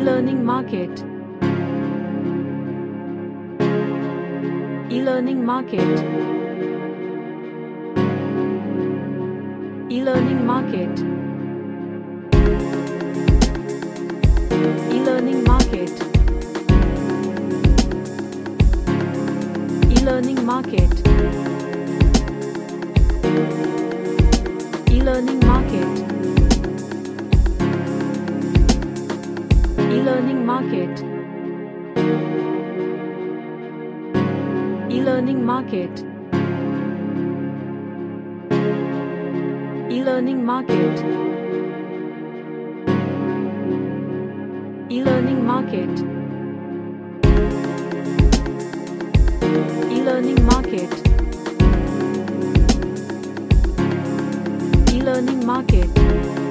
E-learning market. E-learning market. E-learning market. E-learning market. E-learning market. E-learning market. E-learning market. E-learning market. E-learning market. E-learning market. E-learning market. E-learning market.